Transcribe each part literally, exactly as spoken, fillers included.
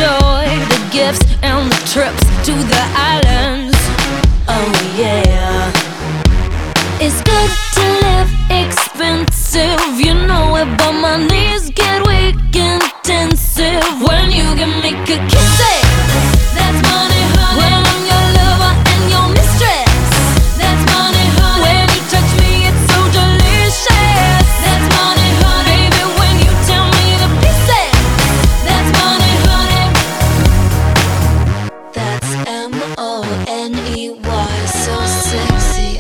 enjoy the gifts and the trips to the islands. Oh yeah. It's good to live expensive, you know it, but my knees get weak intensive when you can make a kiss it. That's money, honey. When I'm your lover and your mistress. That's money, honey. When you touch me, it's so delicious. That's money, honey. Baby, when you tell me to piece it. That's money, honey. That's M O N E Y, so sexy.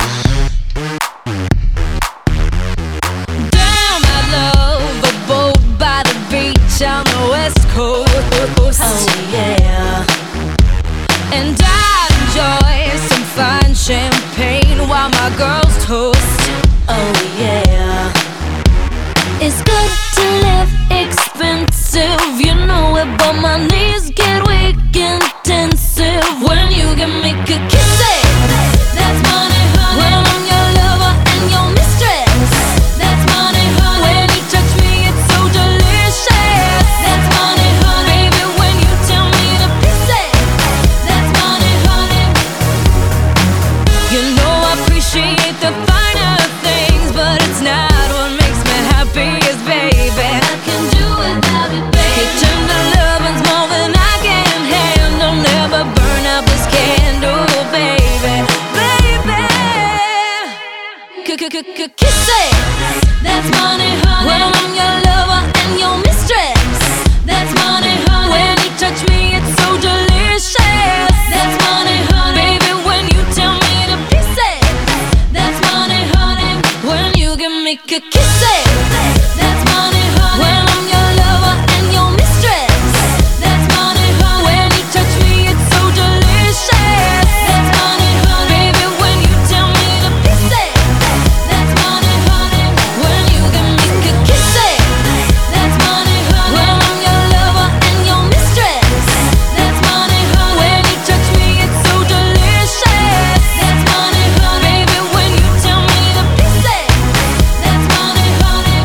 Damn, I love a boat by the beach on the west coast. Oh yeah. And I enjoy some fine champagne while my girls toast. Oh yeah. It's good to live expensive, you know it, but my knees get weak intensive when you can make a kiss it. That's money, honey. When I'm your lover and your mistress. That's money, honey. When you touch me, it's so delicious. That's money, honey. Baby, when you tell me to piece it. That's money, honey. You know I appreciate the finer things, but it's not what makes me happiest, baby. I can do without it, baby. Kitchen to lovin's more than I can handle. Never burn out this candle, baby. Baby, kiss it. That's money, honey. When I'm your lover and your mistress. That's money, honey. When you touch me, it's so delicious. That's money, honey. Baby, when you tell me to piece it. That's money, honey. When you can make a kiss it. That's money, honey. When I'm your lover and your mistress. That's money, honey. When you touch me, it's so delicious. That's money, honey. Baby, when you tell me to piece it. That's money, honey. When you can make a kiss it. That's money, honey. When I'm your lover and your mistress. That's money, honey. When you touch me, it's so delicious. That's money, honey. Baby, when you tell me to piece it. That's money, honey.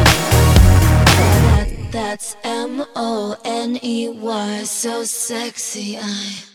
That, that's M O N E Y, so sexy. I